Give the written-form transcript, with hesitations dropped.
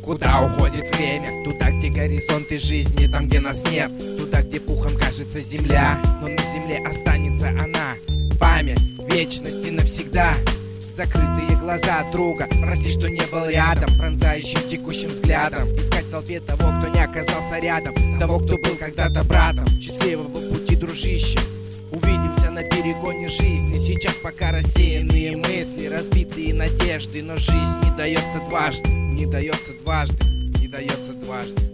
Куда уходит время? Туда, где горизонты жизни, там, где нас нет. Туда, где пухом кажется земля, но на земле останется она. Память, вечность и навсегда. Закрытые глаза друга, прости, что не был рядом, пронзающим текущим взглядом. Искать в толпе того, кто не оказался рядом, того, кто был когда-то братом. Счастливого пути, дружище, увидимся на перегоне жизни. Сейчас пока рассеянные мысли, разбитые надежды, но жизнь не дается дважды, не дается дважды, не дается дважды.